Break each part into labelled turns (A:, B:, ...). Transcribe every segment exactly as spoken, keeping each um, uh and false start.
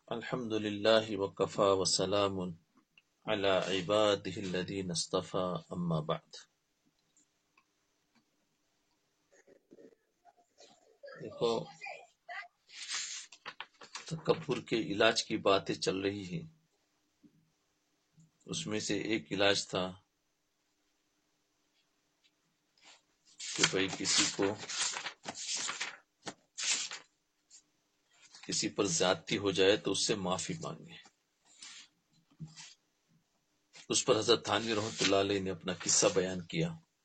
A: الحمد للہ وکفا وسلام علی عبادہ الذین اصطفى اما بعد۔ دیکھو، تکبر کے علاج کی باتیں چل رہی ہیں۔ اس میں سے ایک علاج تھا کہ بھئی کسی کو کسی پر زیادتی ہو جائے تو اس سے معافی مانگے۔ اس پر حضرت تھانوی رحمۃ اللہ علیہ نے اپنا قصہ بیان کیا،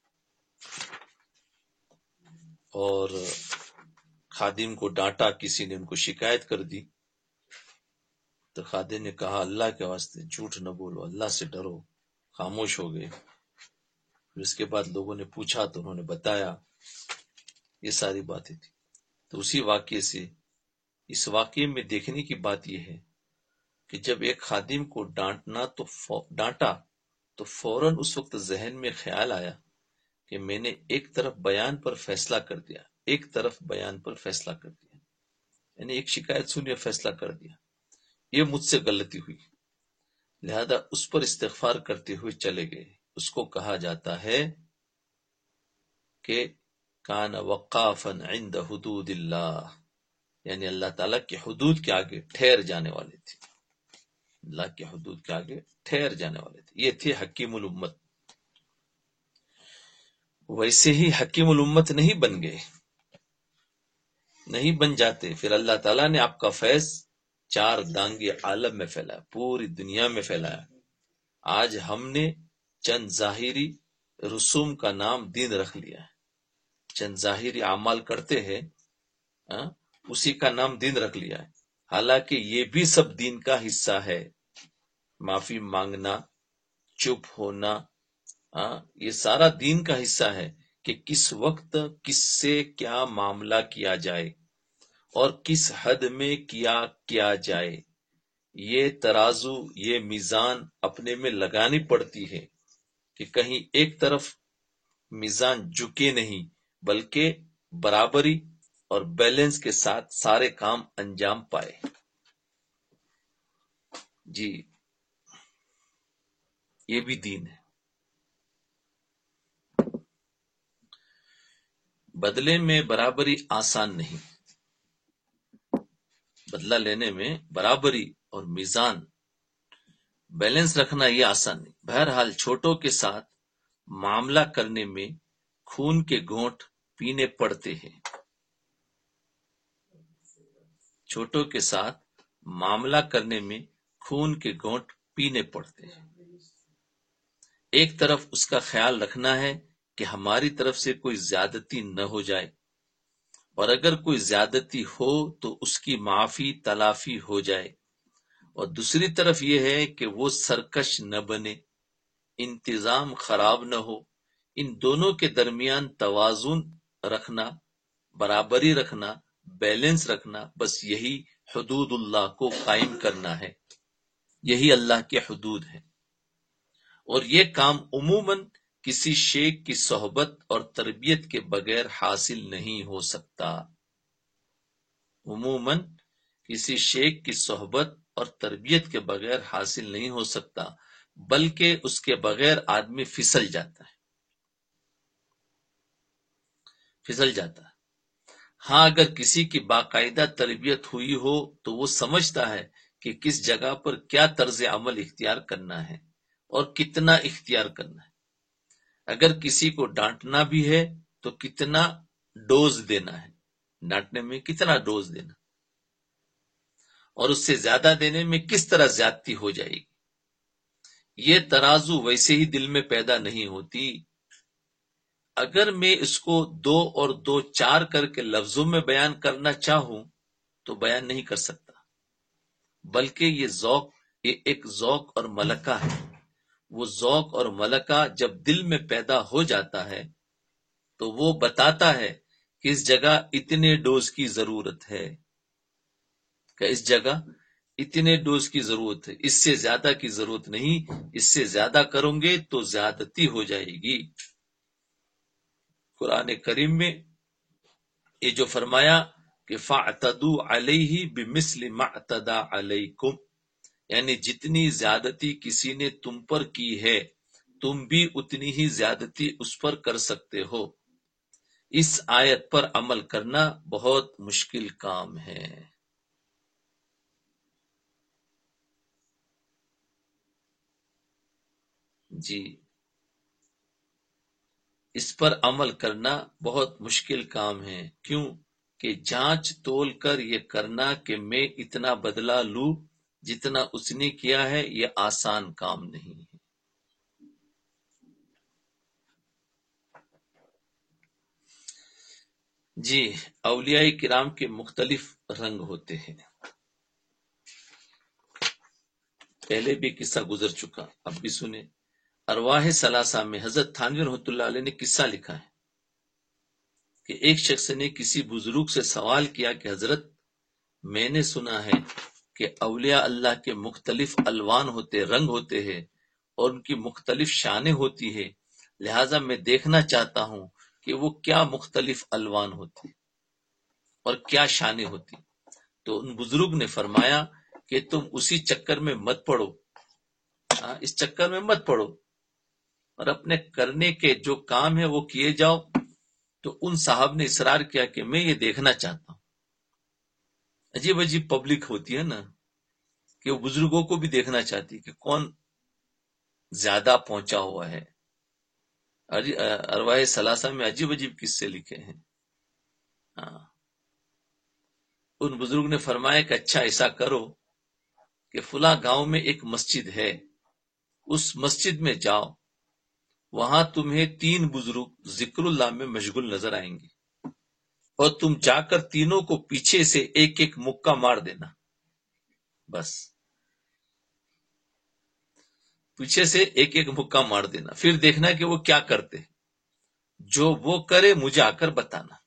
A: اور خادم کو ڈانٹا، کسی نے ان کو شکایت کر دی تو خادم نے کہا اللہ کے واسطے جھوٹ نہ بولو، اللہ سے ڈرو، خاموش ہو گئے۔ پھر اس کے بعد لوگوں نے پوچھا تو انہوں نے بتایا، یہ ساری باتیں تھی۔ تو اسی واقعے سے اس واقعے میں دیکھنے کی بات یہ ہے کہ جب ایک خادم کو ڈانٹنا تو فو... ڈانٹا تو فوراً اس وقت ذہن میں خیال آیا کہ میں نے ایک طرف بیان پر فیصلہ کر دیا ایک طرف بیان پر فیصلہ کر دیا یعنی ایک شکایت سنی اور فیصلہ کر دیا، یہ مجھ سے غلطی ہوئی، لہذا اس پر استغفار کرتے ہوئے چلے گئے۔ اس کو کہا جاتا ہے کہ کان وقافا عند حدود اللہ، یعنی اللہ تعالیٰ کے حدود کے آگے ٹھہر جانے والے تھے، اللہ کے حدود کے آگے ٹھہر جانے والے تھے، یہ تھے حکیم الامت۔ ویسے ہی حکیم الامت نہیں بن گئے، نہیں بن جاتے، پھر اللہ تعالیٰ نے آپ کا فیض چار دانگے عالم میں پھیلایا، پوری دنیا میں پھیلایا۔ آج ہم نے چند ظاہری رسوم کا نام دین رکھ لیا ہے، چند ظاہری اعمال کرتے ہیں، ہاں اسی کا نام دین رکھ لیا ہے، حالانکہ یہ بھی سب دین کا حصہ ہے۔ معافی مانگنا، چپ ہونا، ہاں یہ سارا دین کا حصہ ہے کہ کس وقت کس سے کیا معاملہ کیا جائے اور کس حد میں کیا کیا جائے، یہ ترازو، یہ میزان اپنے میں لگانی پڑتی ہے کہ کہیں ایک طرف میزان جھکے نہیں، بلکہ برابری اور بیلنس کے ساتھ سارے کام انجام پائے۔ جی یہ بھی دین ہے۔ بدلے میں برابری آسان نہیں، بدلہ لینے میں برابری اور میزان بیلنس رکھنا یہ آسان نہیں۔ بہرحال چھوٹوں کے ساتھ معاملہ کرنے میں خون کے گھونٹ پینے پڑتے ہیں، چھوٹوں کے ساتھ معاملہ کرنے میں خون کے گھونٹ پینے پڑتے ہیں۔ ایک طرف اس کا خیال رکھنا ہے کہ ہماری طرف سے کوئی زیادتی نہ ہو جائے، اور اگر کوئی زیادتی ہو تو اس کی معافی تلافی ہو جائے، اور دوسری طرف یہ ہے کہ وہ سرکش نہ بنے، انتظام خراب نہ ہو۔ ان دونوں کے درمیان توازن رکھنا، برابری رکھنا، بیلنس رکھنا، بس یہی حدود اللہ کو قائم کرنا ہے، یہی اللہ کے حدود ہے۔ اور یہ کام عموماً کسی شیخ کی صحبت اور تربیت کے بغیر حاصل نہیں ہو سکتا، عموماً کسی شیخ کی صحبت اور تربیت کے بغیر حاصل نہیں ہو سکتا، بلکہ اس کے بغیر آدمی پھسل جاتا ہے پھسل جاتا ہے ہاں اگر کسی کی باقاعدہ تربیت ہوئی ہو تو وہ سمجھتا ہے کہ کس جگہ پر کیا طرز عمل اختیار کرنا ہے اور کتنا اختیار کرنا ہے، اگر کسی کو ڈانٹنا بھی ہے تو کتنا ڈوز دینا ہے، ڈانٹنے میں کتنا ڈوز دینا، اور اس سے زیادہ دینے میں کس طرح زیادتی ہو جائے گی۔ یہ ترازو ویسے ہی دل میں پیدا نہیں ہوتی۔ اگر میں اس کو دو اور دو چار کر کے لفظوں میں بیان کرنا چاہوں تو بیان نہیں کر سکتا، بلکہ یہ ذوق، یہ ایک ذوق اور ملکہ ہے۔ وہ ذوق اور ملکہ جب دل میں پیدا ہو جاتا ہے تو وہ بتاتا ہے کہ اس جگہ اتنے ڈوز کی ضرورت ہے، کہ اس جگہ اتنے ڈوز کی ضرورت ہے، اس سے زیادہ کی ضرورت نہیں، اس سے زیادہ کروں گے تو زیادتی ہو جائے گی۔ قرآن کریم میں یہ جو فرمایا کہ فَاعْتَدُوا عَلَيْهِ بِمِثْلِ مَا اعْتَدَى عَلَيْكُمْ، یعنی جتنی زیادتی کسی نے تم پر کی ہے تم بھی اتنی ہی زیادتی اس پر کر سکتے ہو۔ اس آیت پر عمل کرنا بہت مشکل کام ہے۔ جی، اس پر عمل کرنا بہت مشکل کام ہے۔ کیوں؟ کہ جانچ تول کر یہ کرنا کہ میں اتنا بدلہ لوں جتنا اس نے کیا ہے، یہ آسان کام نہیں ہے۔ جی، اولیاء کرام کے مختلف رنگ ہوتے ہیں۔ پہلے بھی قصہ گزر چکا، اب بھی سنیں۔ ارواح ثلاثہ میں حضرت تھانوی رحمۃ اللہ علیہ نے قصہ لکھا ہے کہ ایک شخص نے کسی بزرگ سے سوال کیا کہ حضرت، میں نے سنا ہے کہ اولیاء اللہ کے مختلف الوان ہوتے، رنگ ہوتے ہیں اور ان کی مختلف شانیں ہوتی ہیں، لہٰذا میں دیکھنا چاہتا ہوں کہ وہ کیا مختلف الوان ہوتی اور کیا شانیں ہوتی۔ تو ان بزرگ نے فرمایا کہ تم اسی چکر میں مت پڑو، اس چکر میں مت پڑو اور اپنے کرنے کے جو کام ہے وہ کیے جاؤ۔ تو ان صاحب نے اصرار کیا کہ میں یہ دیکھنا چاہتا ہوں۔ عجیب عجیب پبلک ہوتی ہے نا کہ وہ بزرگوں کو بھی دیکھنا چاہتی کہ کون زیادہ پہنچا ہوا ہے۔ ارواح ثلاثہ میں عجیب عجیب قصے لکھے ہیں۔ ہاں، ان بزرگ نے فرمایا کہ اچھا ایسا کرو کہ فلاں گاؤں میں ایک مسجد ہے، اس مسجد میں جاؤ، وہاں تمہیں تین بزرگ ذکر اللہ میں مشغول نظر آئیں گے، اور تم جا کر تینوں کو پیچھے سے ایک ایک مکہ مار دینا۔ بس پیچھے سے ایک ایک مکہ مار دینا، پھر دیکھنا کہ وہ کیا کرتے، جو وہ کرے مجھے آ کر بتانا۔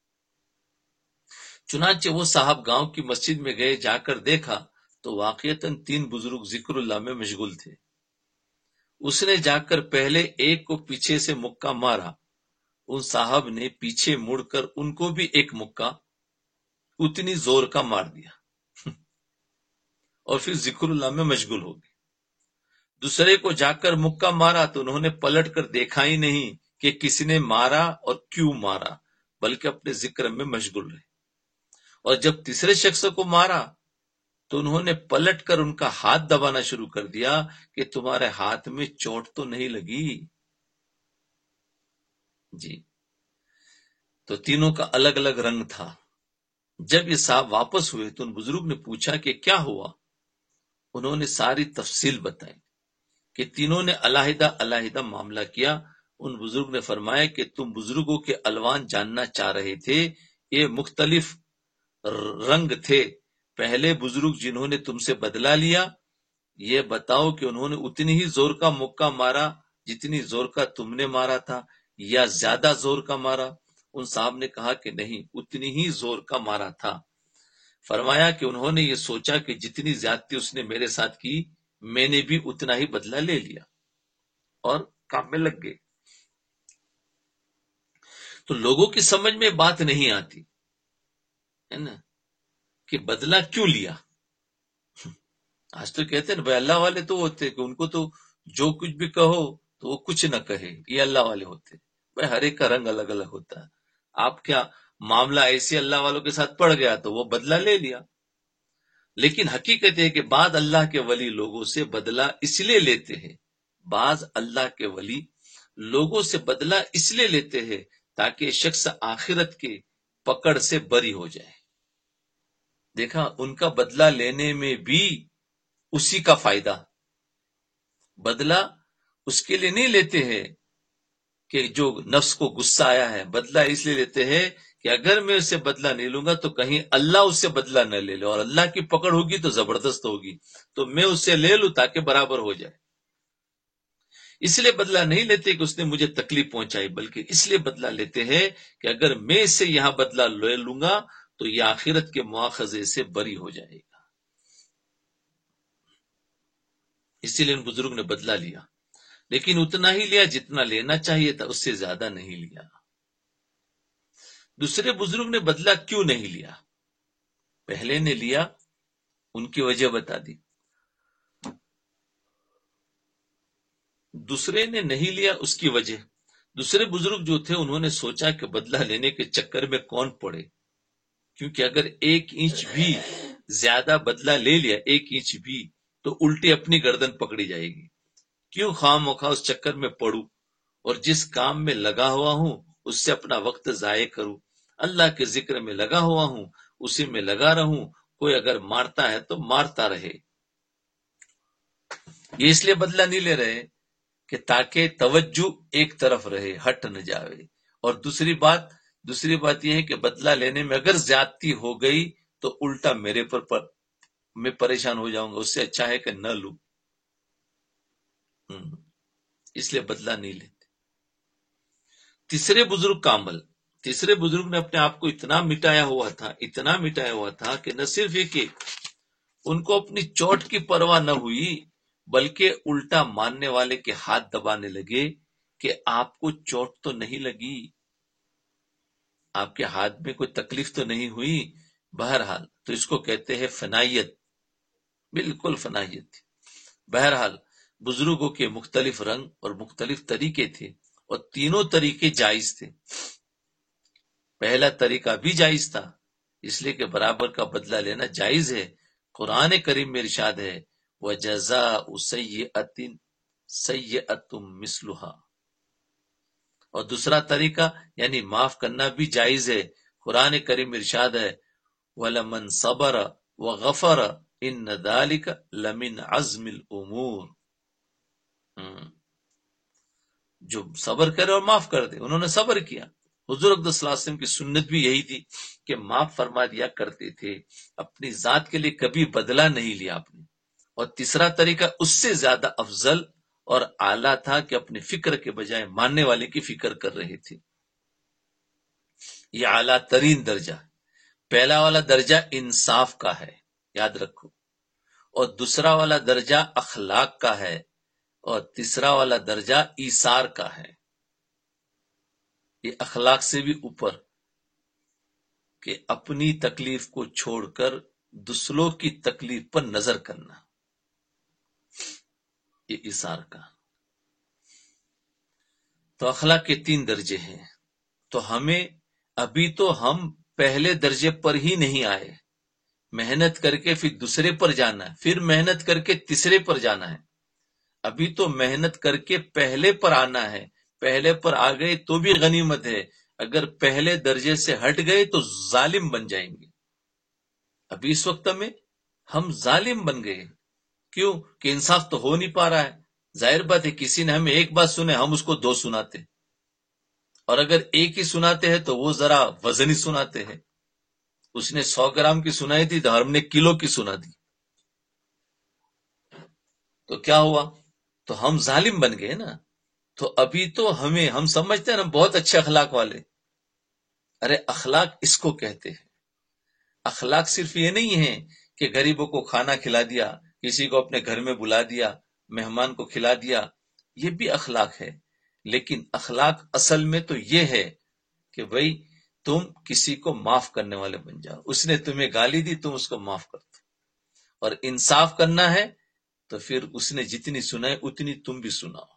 A: چنانچہ وہ صاحب گاؤں کی مسجد میں گئے، جا کر دیکھا تو واقعتاً تین بزرگ ذکر اللہ میں مشغول تھے۔ اس نے جا کر پہلے ایک کو پیچھے سے مکہ مارا، ان صاحب نے پیچھے مڑ کر ان کو بھی ایک مکہ اتنی زور کا مار دیا اور پھر ذکر اللہ میں مشغول ہو گئے۔ دوسرے کو جا کر مکہ مارا تو انہوں نے پلٹ کر دیکھا ہی نہیں کہ کس نے مارا اور کیوں مارا، بلکہ اپنے ذکر میں مشغول رہے۔ اور جب تیسرے شخص کو مارا تو انہوں نے پلٹ کر ان کا ہاتھ دبانا شروع کر دیا کہ تمہارے ہاتھ میں چوٹ تو نہیں لگی۔ جی، تو تینوں کا الگ الگ رنگ تھا۔ جب یہ صاحب واپس ہوئے تو ان بزرگ نے پوچھا کہ کیا ہوا؟ انہوں نے ساری تفصیل بتائی کہ تینوں نے علیحدہ علیحدہ معاملہ کیا۔ ان بزرگ نے فرمایا کہ تم بزرگوں کے الوان جاننا چاہ رہے تھے، یہ مختلف رنگ تھے۔ پہلے بزرگ جنہوں نے تم سے بدلہ لیا، یہ بتاؤ کہ انہوں نے اتنی ہی زور کا مکہ مارا جتنی زور کا تم نے مارا تھا، یا زیادہ زور کا مارا؟ ان صاحب نے کہا کہ نہیں، اتنی ہی زور کا مارا تھا۔ فرمایا کہ انہوں نے یہ سوچا کہ جتنی زیادتی اس نے میرے ساتھ کی، میں نے بھی اتنا ہی بدلہ لے لیا اور کام میں لگ گئے۔ تو لوگوں کی سمجھ میں بات نہیں آتی ہے نا کہ بدلہ کیوں لیا۔ آج تو کہتے ہیں بھائی اللہ والے تو ہوتے کہ ان کو تو جو کچھ بھی کہو تو وہ کچھ نہ کہے، یہ اللہ والے ہوتے۔ بھائی ہر ایک کا رنگ الگ الگ ہوتا ہے۔ آپ کیا معاملہ ایسے اللہ والوں کے ساتھ پڑ گیا تو وہ بدلہ لے لیا، لیکن حقیقت ہے کہ بعض اللہ کے ولی لوگوں سے بدلہ اس لیے لیتے ہیں، بعض اللہ کے ولی لوگوں سے بدلہ اس لیے لیتے ہیں تاکہ شخص آخرت کے پکڑ سے بری ہو جائے۔ دیکھا، ان کا بدلہ لینے میں بھی اسی کا فائدہ۔ بدلہ اس کے لیے نہیں لیتے ہیں کہ جو نفس کو غصہ آیا ہے، بدلہ اس لیے لیتے ہیں کہ اگر میں اس سے بدلہ نہیں لوں گا تو کہیں اللہ اس سے بدلہ نہ لے لے، اور اللہ کی پکڑ ہوگی تو زبردست ہوگی، تو میں اس سے لے لوں تاکہ برابر ہو جائے۔ اس لیے بدلہ نہیں لیتے کہ اس نے مجھے تکلیف پہنچائی، بلکہ اس لیے بدلہ لیتے ہیں کہ اگر میں اس سے یہاں بدلہ لے لوں گا تو یہ آخرت کے مواخذے سے بری ہو جائے گا۔ اسی لیے ان بزرگ نے بدلہ لیا، لیکن اتنا ہی لیا جتنا لینا چاہیے تھا، اس سے زیادہ نہیں لیا۔ دوسرے بزرگ نے بدلہ کیوں نہیں لیا؟ پہلے نے لیا، ان کی وجہ بتا دی، دوسرے نے نہیں لیا، اس کی وجہ۔ دوسرے بزرگ جو تھے انہوں نے سوچا کہ بدلہ لینے کے چکر میں کون پڑے، کیونکہ اگر ایک انچ بھی زیادہ بدلہ لے لیا، ایک انچ بھی، تو الٹی اپنی گردن پکڑی جائے گی، کیوں خواہ مخواہ اس چکر میں پڑوں، اور جس کام میں لگا ہوا ہوں اس سے اپنا وقت ضائع کروں، اللہ کے ذکر میں لگا ہوا ہوں اسی میں لگا رہوں، کوئی اگر مارتا ہے تو مارتا رہے۔ یہ اس لیے بدلہ نہیں لے رہے کہ تاکہ توجہ ایک طرف رہے، ہٹ نہ جاوے، اور دوسری بات دوسری بات یہ ہے کہ بدلہ لینے میں اگر زیادتی ہو گئی تو الٹا میرے پر, پر میں پریشان ہو جاؤں گا، اس سے اچھا ہے کہ نہ لوں، اس لیے بدلہ نہیں لیتے۔ تیسرے بزرگ کا عمل، تیسرے بزرگ نے اپنے آپ کو اتنا مٹایا ہوا تھا اتنا مٹایا ہوا تھا کہ نہ صرف یہ کہ ان کو اپنی چوٹ کی پرواہ نہ ہوئی، بلکہ الٹا ماننے والے کے ہاتھ دبانے لگے کہ آپ کو چوٹ تو نہیں لگی، آپ کے ہاتھ میں کوئی تکلیف تو نہیں ہوئی، بہرحال تو اس کو کہتے ہیں فنائیت، بالکل فنائیت تھی۔ بہرحال بزرگوں کے مختلف رنگ اور مختلف طریقے تھے، اور تینوں طریقے جائز تھے۔ پہلا طریقہ بھی جائز تھا، اس لیے کہ برابر کا بدلہ لینا جائز ہے، قرآن کریم میں ارشاد ہے وَجَزَاءُ سَیِّئَةٍ سَیِّئَةٌ مِثْلُهَا، اور دوسرا طریقہ یعنی معاف کرنا بھی جائز ہے، قرآن کریم میں ارشاد ہے وَلَمَنْ صَبَرَ وَغَفَرَ إِنَّ ذَلِكَ لَمِنْ عَزْمِ الْأُمُورِ، جو صبر کرے اور معاف کر دے، انہوں نے صبر کیا۔ حضور اقدس صلی اللہ علیہ وسلم کی سنت بھی یہی تھی کہ معاف فرما دیا کرتے تھے، اپنی ذات کے لیے کبھی بدلہ نہیں لیا آپ نے۔ اور تیسرا طریقہ اس سے زیادہ افضل اور اعلیٰ تھا کہ اپنی فکر کے بجائے ماننے والے کی فکر کر رہے تھے، یہ اعلیٰ ترین درجہ۔ پہلا والا درجہ انصاف کا ہے، یاد رکھو، اور دوسرا والا درجہ اخلاق کا ہے، اور تیسرا والا درجہ ایثار کا ہے۔ یہ اخلاق سے بھی اوپر کہ اپنی تکلیف کو چھوڑ کر دوسروں کی تکلیف پر نظر کرنا، یہ ایثار کا۔ تو اخلاق کے تین درجے ہیں، تو ہمیں ابھی تو ہم پہلے درجے پر ہی نہیں آئے، محنت کر کے پھر دوسرے پر جانا ہے، پھر محنت کر کے تیسرے پر جانا ہے۔ ابھی تو محنت کر کے پہلے پر آنا ہے، پہلے پر آ گئے تو بھی غنیمت ہے، اگر پہلے درجے سے ہٹ گئے تو ظالم بن جائیں گے۔ ابھی اس وقت میں ہم ظالم بن گئے، کیوں کہ انصاف تو ہو نہیں پا رہا ہے۔ ظاہر بات ہے کسی نے ہمیں ایک بات سنے، ہم اس کو دو سناتے، اور اگر ایک ہی سناتے ہیں تو وہ ذرا وزنی سناتے ہیں، اس نے سو گرام کی سنائی تھی تو ہم نے کلو کی سنا دی، تو کیا ہوا؟ تو ہم ظالم بن گئے نا۔ تو ابھی تو ہمیں ہم سمجھتے ہیں نا بہت اچھے اخلاق والے، ارے اخلاق اس کو کہتے ہیں۔ اخلاق صرف یہ نہیں ہے کہ غریبوں کو کھانا کھلا دیا، کسی کو اپنے گھر میں بلا دیا، مہمان کو کھلا دیا، یہ بھی اخلاق ہے، لیکن اخلاق اصل میں تو یہ ہے کہ بھئی تم کسی کو معاف کرنے والے بن جاؤ، اس نے تمہیں گالی دی تم اس کو معاف کر دو، اور انصاف کرنا ہے تو پھر اس نے جتنی سنائے اتنی تم بھی سناؤ۔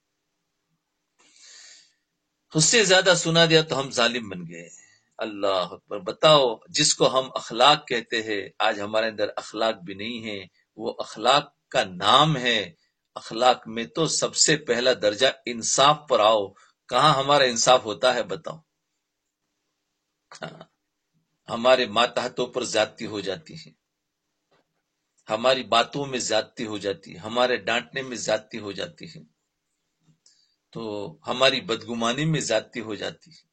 A: اس سے زیادہ سنا دیا تو ہم ظالم بن گئے۔ اللہ اکبر، بتاؤ جس کو ہم اخلاق کہتے ہیں آج ہمارے اندر اخلاق بھی نہیں ہے، وہ اخلاق کا نام ہے۔ اخلاق میں تو سب سے پہلا درجہ انصاف پر آؤ، کہاں ہمارا انصاف ہوتا ہے بتاؤ؟ ہاں، ہمارے ماتحتوں پر زیادتی ہو جاتی ہے، ہماری باتوں میں زیادتی ہو جاتی ہے، ہمارے ڈانٹنے میں زیادتی ہو جاتی ہے، تو ہماری بدگمانی میں زیادتی ہو جاتی ہے۔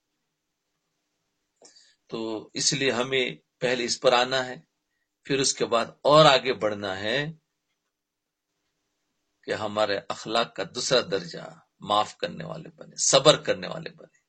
A: تو اس لیے ہمیں پہلے اس پر آنا ہے، پھر اس کے بعد اور آگے بڑھنا ہے کہ ہمارے اخلاق کا دوسرا درجہ معاف کرنے والے بنے، صبر کرنے والے بنے۔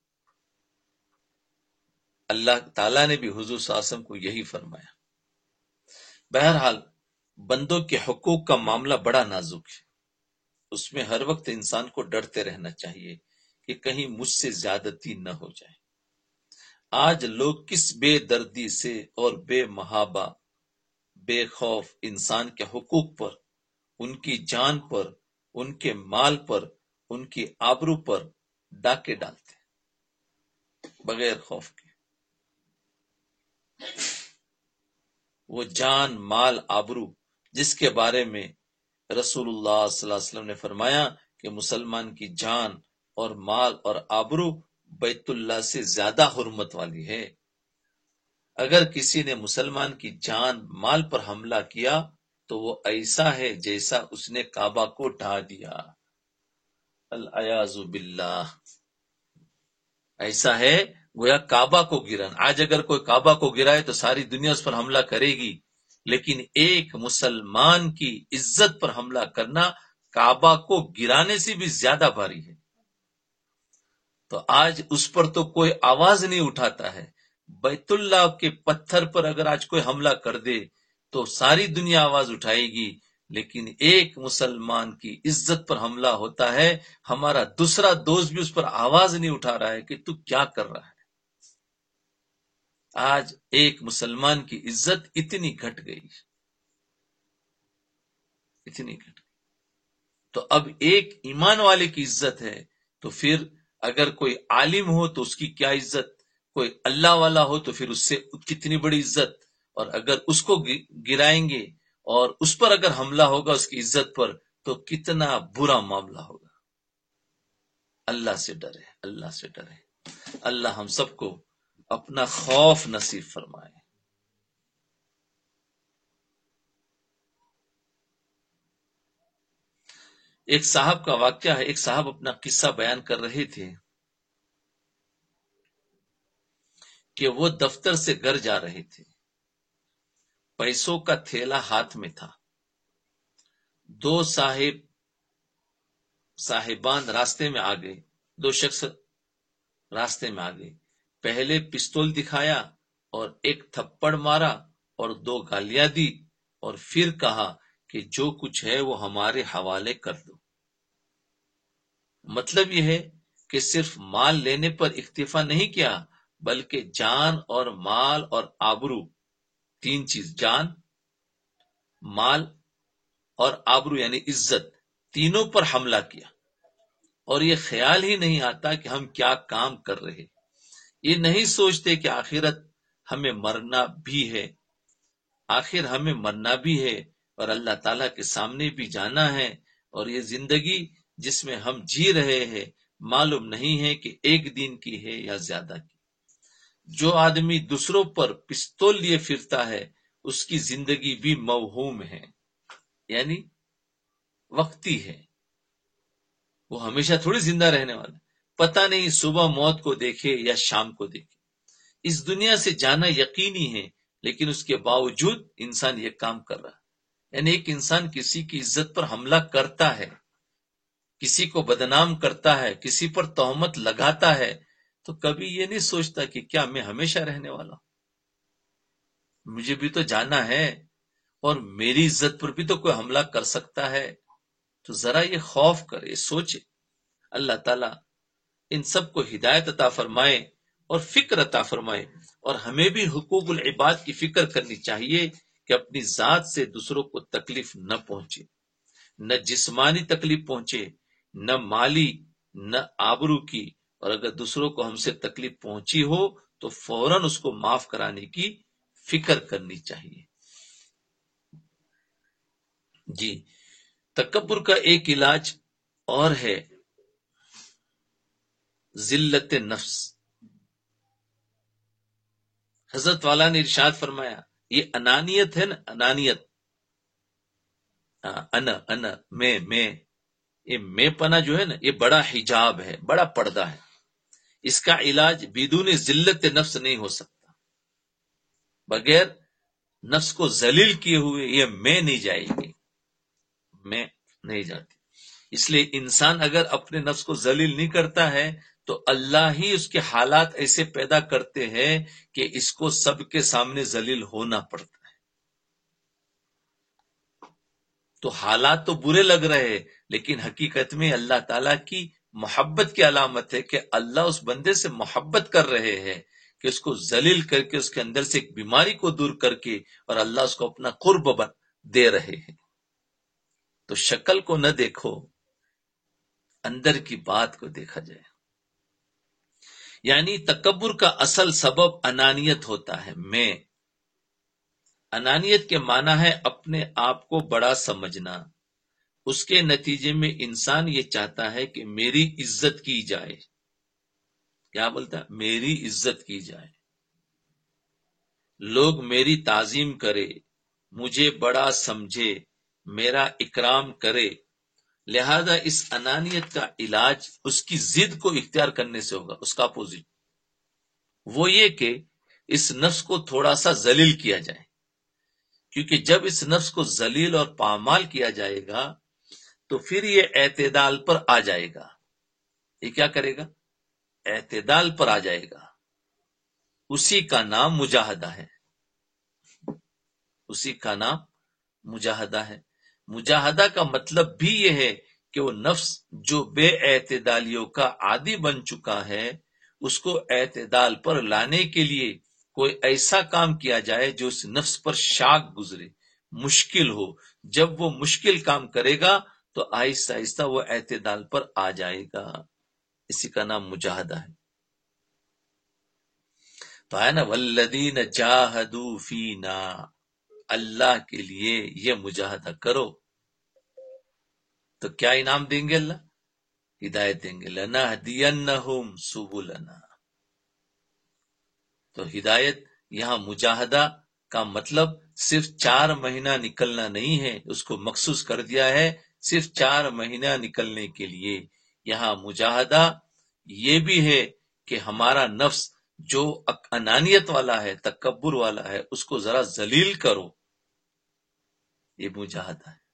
A: اللہ تعالیٰ نے بھی حضور صلی اللہ علیہ وسلم کو یہی فرمایا۔ بہرحال بندوں کے حقوق کا معاملہ بڑا نازک ہے، اس میں ہر وقت انسان کو ڈرتے رہنا چاہیے کہ کہیں مجھ سے زیادتی نہ ہو جائے۔ آج لوگ کس بے دردی سے اور بے محابہ بے خوف انسان کے حقوق پر، ان کی جان پر، ان کے مال پر، ان کی آبرو پر ڈاکے ڈالتے بغیر خوف کے۔ وہ جان، مال، آبرو جس کے بارے میں رسول اللہ صلی اللہ علیہ وسلم نے فرمایا کہ مسلمان کی جان اور مال اور آبرو بیت اللہ سے زیادہ حرمت والی ہے۔ اگر کسی نے مسلمان کی جان مال پر حملہ کیا تو وہ ایسا ہے جیسا اس نے کعبہ کو ڈھا دیا، العیاذ باللہ۔ ایسا ہے گویا کعبہ کو گران۔ آج اگر کوئی کعبہ کو گرائے تو ساری دنیا اس پر حملہ کرے گی، لیکن ایک مسلمان کی عزت پر حملہ کرنا کعبہ کو گرانے سے بھی زیادہ بھاری ہے۔ تو آج اس پر تو کوئی آواز نہیں اٹھاتا ہے۔ بیت اللہ کے پتھر پر اگر آج کوئی حملہ کر دے تو ساری دنیا آواز اٹھائے گی، لیکن ایک مسلمان کی عزت پر حملہ ہوتا ہے، ہمارا دوسرا دوست بھی اس پر آواز نہیں اٹھا رہا ہے کہ تو کیا کر رہا ہے۔ آج ایک مسلمان کی عزت اتنی گھٹ گئی، اتنی گھٹ گئی۔ تو اب ایک ایمان والے کی عزت ہے، تو پھر اگر کوئی عالم ہو تو اس کی کیا عزت، کوئی اللہ والا ہو تو پھر اس سے کتنی بڑی عزت۔ اور اگر اس کو گرائیں گے اور اس پر اگر حملہ ہوگا اس کی عزت پر تو کتنا برا معاملہ ہوگا۔ اللہ سے ڈرے، اللہ سے ڈرے۔ اللہ ہم سب کو اپنا خوف نصیب فرمائے۔ ایک صاحب کا واقعہ ہے، ایک صاحب اپنا قصہ بیان کر رہے تھے کہ وہ دفتر سے گھر جا رہے تھے، پیسوں کا تھیلا ہاتھ میں تھا، دو صاحب صاحبان راستے میں آ گئے، دو شخص راستے میں آ گئے، پہلے پستول دکھایا اور ایک تھپڑ مارا اور دو گالیاں دی اور پھر کہا کہ جو کچھ ہے وہ ہمارے حوالے کر دو۔ مطلب یہ ہے کہ صرف مال لینے پر اکتفا نہیں کیا، بلکہ جان اور مال اور آبرو، تین چیز، جان، مال اور آبرو یعنی عزت، تینوں پر حملہ کیا۔ اور یہ خیال ہی نہیں آتا کہ ہم کیا کام کر رہے، یہ نہیں سوچتے کہ آخرت ہمیں مرنا بھی ہے، آخر ہمیں مرنا بھی ہے اور اللہ تعالیٰ کے سامنے بھی جانا ہے، اور یہ زندگی جس میں ہم جی رہے ہیں معلوم نہیں ہے کہ ایک دن کی ہے یا زیادہ کی۔ جو آدمی دوسروں پر پستول لیے پھرتا ہے اس کی زندگی بھی موہوم ہے، یعنی وقتی ہے، وہ ہمیشہ تھوڑی زندہ رہنے والا، پتہ نہیں صبح موت کو دیکھے یا شام کو دیکھے۔ اس دنیا سے جانا یقینی ہے، لیکن اس کے باوجود انسان یہ کام کر رہا ہے۔ یعنی ایک انسان کسی کی عزت پر حملہ کرتا ہے، کسی کو بدنام کرتا ہے، کسی پر تہمت لگاتا ہے، تو کبھی یہ نہیں سوچتا کہ کیا میں ہمیشہ رہنے والا ہوں، مجھے بھی تو جانا ہے اور میری عزت پر بھی تو کوئی حملہ کر سکتا ہے۔ تو ذرا یہ خوف کرے، سوچے۔ اللہ تعالیٰ ان سب کو ہدایت عطا فرمائے اور فکر عطا فرمائے، اور ہمیں بھی حقوق العباد کی فکر کرنی چاہیے کہ اپنی ذات سے دوسروں کو تکلیف نہ پہنچے، نہ جسمانی تکلیف پہنچے، نہ مالی، نہ آبرو کی، اور اگر دوسروں کو ہم سے تکلیف پہنچی ہو تو فوراً اس کو معاف کرانے کی فکر کرنی چاہیے۔ جی، تکبر کا ایک علاج اور ہے ذلت نفس۔ حضرت والا نے ارشاد فرمایا، یہ انانیت ہے نا، انانیت، انا انا میں میں یہ میں پنا جو ہے نا، یہ بڑا حجاب ہے، بڑا پردہ ہے۔ اس کا علاج بدون ذلت نفس نہیں ہو سکتا، بغیر نفس کو ذلیل کیے ہوئے یہ میں نہیں جائے گی، میں نہیں جاتی۔ اس لیے انسان اگر اپنے نفس کو ذلیل نہیں کرتا ہے تو اللہ ہی اس کے حالات ایسے پیدا کرتے ہیں کہ اس کو سب کے سامنے ذلیل ہونا پڑتا ہے۔ تو حالات تو برے لگ رہے ہیں، لیکن حقیقت میں اللہ تعالیٰ کی محبت کی علامت ہے کہ اللہ اس بندے سے محبت کر رہے ہیں کہ اس کو ذلیل کر کے اس کے اندر سے ایک بیماری کو دور کر کے اور اللہ اس کو اپنا قرب دے رہے ہیں۔ تو شکل کو نہ دیکھو، اندر کی بات کو دیکھا جائے۔ یعنی تکبر کا اصل سبب انانیت ہوتا ہے، میں۔ انانیت کے معنی ہے اپنے آپ کو بڑا سمجھنا۔ اس کے نتیجے میں انسان یہ چاہتا ہے کہ میری عزت کی جائے۔ کیا بولتا ہے؟ میری عزت کی جائے، لوگ میری تعظیم کرے، مجھے بڑا سمجھے، میرا اکرام کرے۔ لہذا اس انانیت کا علاج اس کی ضد کو اختیار کرنے سے ہوگا، اس کا اپوزٹ۔ وہ یہ کہ اس نفس کو تھوڑا سا ذلیل کیا جائے، کیونکہ جب اس نفس کو ذلیل اور پامال کیا جائے گا تو پھر یہ اعتدال پر آ جائے گا۔ یہ کیا کرے گا؟ اعتدال پر آ جائے گا۔ اسی کا نام مجاہدہ ہے، اسی کا نام مجاہدہ ہے۔ مجاہدہ کا مطلب بھی یہ ہے کہ وہ نفس جو بے اعتدالیوں کا عادی بن چکا ہے، اس کو اعتدال پر لانے کے لیے کوئی ایسا کام کیا جائے جو اس نفس پر شاق گزرے، مشکل ہو۔ جب وہ مشکل کام کرے گا تو آہستہ آہستہ وہ اعتدال پر آ جائے گا، اسی کا نام مجاہدہ ہے۔ تو ہے نا، والذین جاہدوا فینا، اللہ کے لیے یہ مجاہدہ کرو تو کیا انعام دیں گے؟ اللہ ہدایت دیں گے، لنہدینہم سبلنا۔ تو ہدایت یہاں مجاہدہ کا مطلب صرف چار مہینہ نکلنا نہیں ہے، اس کو مخصوص کر دیا ہے صرف چار مہینہ نکلنے کے لیے۔ یہاں مجاہدہ یہ بھی ہے کہ ہمارا نفس جو انانیت والا ہے، تکبر والا ہے، اس کو ذرا ذلیل کرو، یہ مجاہدہ ہے۔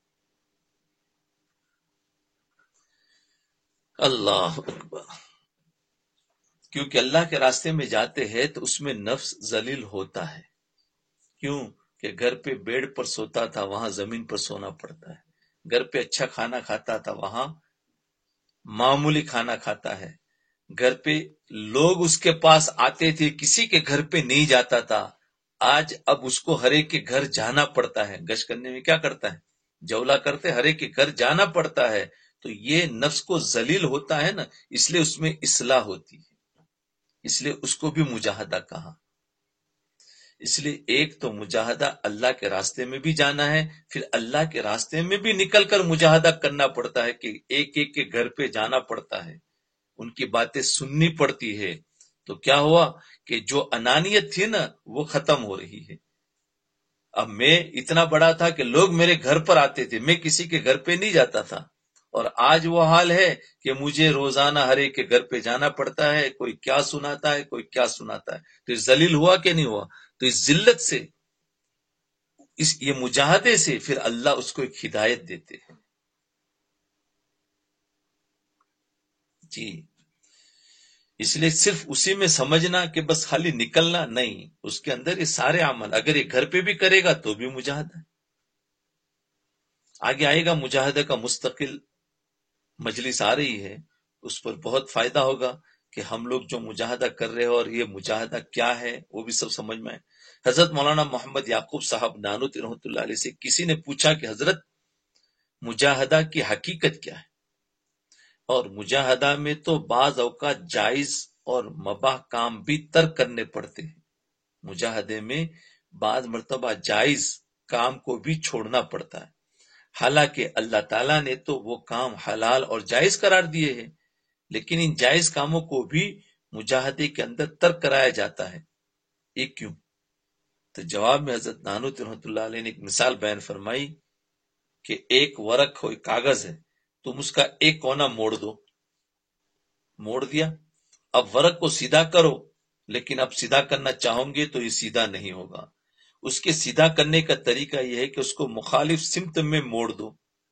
A: اللہ اکبر۔ کیونکہ اللہ کے راستے میں جاتے ہیں تو اس میں نفس ذلیل ہوتا ہے۔ کیوں کہ گھر پہ بیڈ پر سوتا تھا، وہاں زمین پر سونا پڑتا ہے۔ گھر پہ اچھا کھانا کھاتا تھا، وہاں معمولی کھانا کھاتا ہے۔ گھر پہ لوگ اس کے پاس آتے تھے، کسی کے گھر پہ نہیں جاتا تھا۔ آج اب اس کو ہر ایک کے گھر جانا پڑتا ہے۔ گشت کرنے میں کیا کرتا ہے؟ جولا کرتے، ہر ایک کے گھر جانا پڑتا ہے۔ تو یہ نفس کو ذلیل ہوتا ہے نا، اس لیے اس میں اصلاح ہوتی ہے، اس لیے اس کو بھی مجاہدہ کہا۔ اس لیے ایک تو مجاہدہ اللہ کے راستے میں بھی جانا ہے، پھر اللہ کے راستے میں بھی نکل کر مجاہدہ کرنا پڑتا ہے کہ ایک ایک کے گھر پہ جانا پڑتا ہے، ان کی باتیں سننی پڑتی ہے۔ تو کیا ہوا کہ جو انانیت تھی نا وہ ختم ہو رہی ہے۔ اب میں اتنا بڑا تھا کہ لوگ میرے گھر پر آتے تھے، میں کسی کے گھر پہ نہیں جاتا تھا، اور آج وہ حال ہے کہ مجھے روزانہ ہر ایک کے گھر پہ جانا پڑتا ہے، کوئی کیا سناتا ہے، کوئی کیا سناتا ہے۔ تو یہ ذلیل ہوا کہ نہیں ہوا؟ تو اس ذلت سے، اس یہ مجاہدے سے پھر اللہ اس کو ایک ہدایت دیتے ہیں۔ جی، اس لیے صرف اسی میں سمجھنا کہ بس خالی نکلنا نہیں، اس کے اندر یہ سارے عمل اگر یہ گھر پہ بھی کرے گا تو بھی مجاہدہ ہے۔ آگے آئے گا مجاہدہ کا مستقل مجلس آ رہی ہے، اس پر بہت فائدہ ہوگا کہ ہم لوگ جو مجاہدہ کر رہے ہیں اور یہ مجاہدہ کیا ہے وہ بھی سب سمجھ میں آئے۔ حضرت مولانا محمد یعقوب صاحب نانوتی رحمۃ اللہ علیہ سے کسی نے پوچھا کہ حضرت مجاہدہ کی حقیقت کیا ہے؟ اور مجاہدہ میں تو بعض اوقات جائز اور مباح کام بھی ترک کرنے پڑتے ہیں۔ مجاہدے میں بعض مرتبہ جائز کام کو بھی چھوڑنا پڑتا ہے، حالانکہ اللہ تعالیٰ نے تو وہ کام حلال اور جائز قرار دیے ہیں، لیکن ان جائز کاموں کو بھی مجاہدے کے اندر ترک کرایا جاتا ہے۔ یہ کیوں؟ تو جواب میں حضرت نانوتی رحمۃ اللہ علیہ نے ایک مثال بیان فرمائی کہ ایک ورق ہو، ایک کاغذ ہے، تم اس کا ایک کونا موڑ دو، موڑ دیا، اب ورق کو سیدھا کرو، لیکن اب سیدھا کرنا چاہو گے تو یہ سیدھا نہیں ہوگا۔ اس کے سیدھا کرنے کا طریقہ یہ ہے کہ اس کو مخالف سمت میں موڑ دو،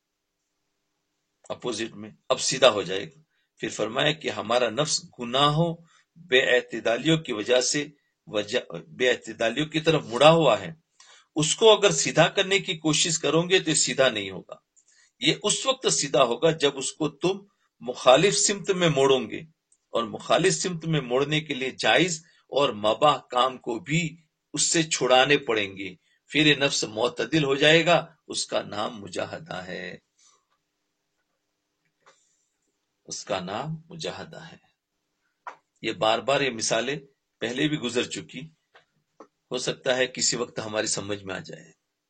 A: اپوزٹ میں، اب سیدھا ہو جائے گا۔ پھر فرمایا کہ ہمارا نفس گناہوں، بے اعتدالیوں کی وجہ سے وجہ بے اعتدالیوں کی طرف مڑا ہوا ہے، اس کو اگر سیدھا کرنے کی کوشش کرو گے تو یہ سیدھا نہیں ہوگا۔ یہ اس وقت سیدھا ہوگا جب اس کو تم مخالف سمت میں موڑو گے، اور مخالف سمت میں موڑنے کے لیے جائز اور مباح کام کو بھی اس سے چھڑانے پڑیں گے، پھر یہ نفس معتدل ہو جائے گا، اس کا نام مجاہدہ ہے، اس کا نام مجاہدہ ہے۔ یہ بار بار یہ مثالیں پہلے بھی گزر چکی، ہو سکتا ہے کسی وقت ہماری سمجھ میں آ جائے۔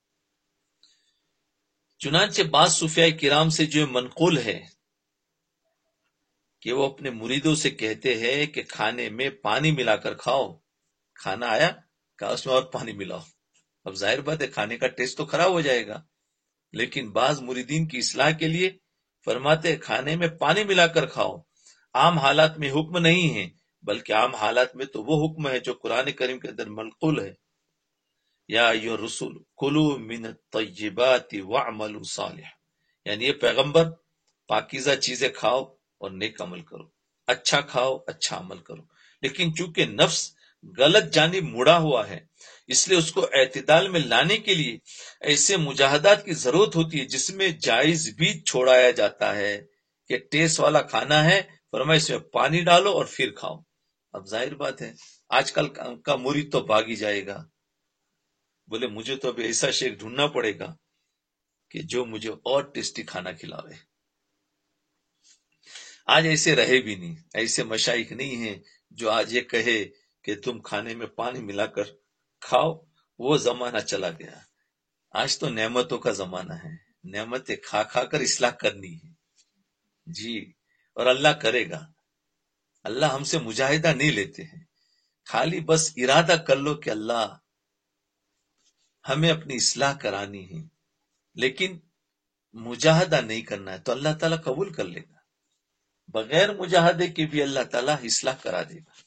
A: چنانچہ بعض صوفیاء کرام سے جو منقول ہے کہ وہ اپنے مریدوں سے کہتے ہیں کہ کھانے میں پانی ملا کر کھاؤ، کھانا آیا کہا اس میں اور پانی ملاؤ، اب ظاہر بات ہے کھانے کا ٹیسٹ تو خراب ہو جائے گا، لیکن بعض مریدین کی اصلاح کے لیے فرماتے ہیں کھانے میں پانی ملا کر کھاؤ۔ عام حالات میں حکم نہیں ہے، بلکہ عام حالات میں تو وہ حکم ہے جو قرآن کریم کے اندر منقول ہے، یا ایھا الرسول کلوا من الطیبات واعملوا صالحا، یعنی یہ پیغمبر پاکیزہ چیزیں کھاؤ اور نیک عمل کرو، اچھا کھاؤ اچھا عمل کرو۔ لیکن چونکہ نفس غلط جانب مڑا ہوا ہے، اس لیے اس کو اعتدال میں لانے کے لیے ایسے مجاہدات کی ضرورت ہوتی ہے جس میں جائز بھی چھوڑایا جاتا ہے کہ ٹیسٹ والا کھانا ہے، فرمایا اس میں پانی ڈالو اور پھر کھاؤ۔ اب ظاہر بات ہے آج کل کا مرید تو بھاگی جائے گا، بولے مجھے تو اب ایسا شیخ ڈھونڈنا پڑے گا کہ جو مجھے اور ٹیسٹی کھانا کھلاوے۔ آج ایسے رہے بھی نہیں، ایسے مشائخ نہیں ہیں جو آج یہ کہے کہ تم کھانے میں پانی ملا کر کھاؤ، وہ زمانہ چلا گیا۔ آج تو نعمتوں کا زمانہ ہے، نعمتیں کھا کھا کر اصلاح کرنی ہے جی، اور اللہ کرے گا۔ اللہ ہم سے مجاہدہ نہیں لیتے ہیں، خالی بس ارادہ کر لو کہ اللہ ہمیں اپنی اصلاح کرانی ہے، لیکن مجاہدہ نہیں کرنا ہے تو اللہ تعالیٰ قبول کر لے گا، بغیر مجاہدے کے بھی اللہ تعالیٰ اصلاح کرا دے گا۔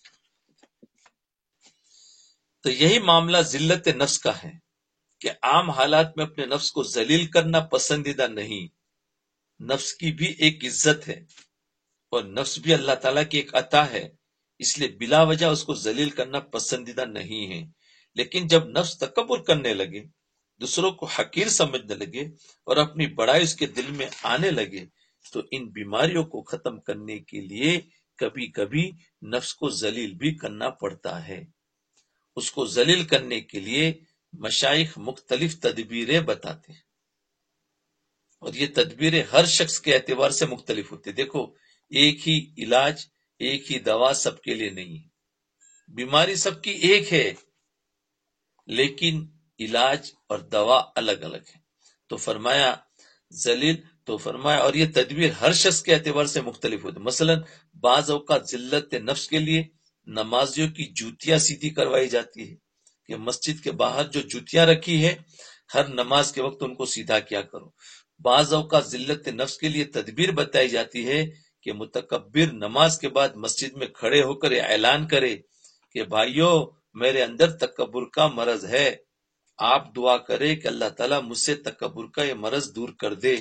A: تو یہی معاملہ ذلت نفس کا ہے کہ عام حالات میں اپنے نفس کو ذلیل کرنا پسندیدہ نہیں، نفس کی بھی ایک عزت ہے اور نفس بھی اللہ تعالیٰ کی ایک عطا ہے، اس لیے بلا وجہ اس کو ذلیل کرنا پسندیدہ نہیں ہے۔ لیکن جب نفس تکبر کرنے لگے، دوسروں کو حقیر سمجھنے لگے اور اپنی بڑائی اس کے دل میں آنے لگے، تو ان بیماریوں کو ختم کرنے کے لیے کبھی کبھی نفس کو ذلیل بھی کرنا پڑتا ہے۔ اس کو ذلیل کرنے کے لیے مشائخ مختلف تدبیریں بتاتے ہیں، اور یہ تدبیریں ہر شخص کے اعتبار سے مختلف ہوتی ہیں۔ دیکھو ایک ہی علاج، ایک ہی دوا سب کے لیے نہیں ہے، بیماری سب کی ایک ہے لیکن علاج اور دوا الگ الگ ہے۔ تو فرمایا ذلیل، تو فرمایا اور یہ تدبیر ہر شخص کے اعتبار سے مختلف ہوتی ہے۔ مثلا بعض اوقات ذلت نفس کے لیے نمازیوں کی جوتیاں سیدھی کروائی جاتی ہے کہ مسجد کے باہر جو جوتیاں رکھی ہے ہر نماز کے وقت ان کو سیدھا کیا کرو۔ بعض اوقات ذلت نفس کے لیے تدبیر بتائی جاتی ہے کہ متکبر نماز کے بعد مسجد میں کھڑے ہو کر اعلان کرے کہ بھائیو میرے اندر تکبر کا مرض ہے، آپ دعا کرے کہ اللہ تعالیٰ مجھ سے تکبر کا یہ مرض دور کر دے۔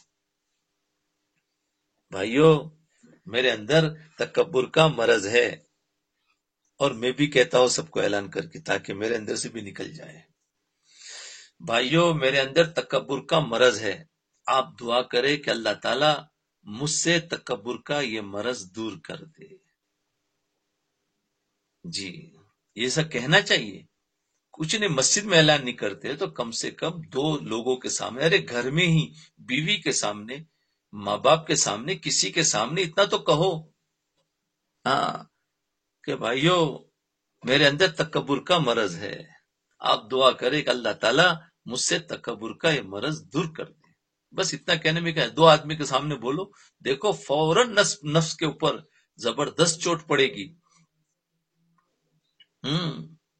A: بھائیو میرے اندر تکبر کا مرض ہے، اور میں بھی کہتا ہوں سب کو اعلان کر کے تاکہ میرے اندر سے بھی نکل جائے، بھائیو میرے اندر تکبر کا مرض ہے، آپ دعا کرے کہ اللہ تعالیٰ مجھ سے تکبر کا یہ مرض دور کر دے۔ جی یہ سب کہنا چاہیے، کچھ نہیں مسجد میں اعلان نہیں کرتے تو کم سے کم دو لوگوں کے سامنے، ارے گھر میں ہی بیوی کے سامنے، ماں باپ کے سامنے، کسی کے سامنے اتنا تو کہو ہاں کہ بھائیو میرے اندر تکبر کا مرض ہے، آپ دعا کرے کہ اللہ تعالیٰ مجھ سے تکبر کا یہ مرض دور کر دے۔ بس اتنا کہنے میں کیا ہے، دو آدمی کے سامنے بولو، دیکھو فوراً نفس نفس کے اوپر زبردست چوٹ پڑے گی۔ ہم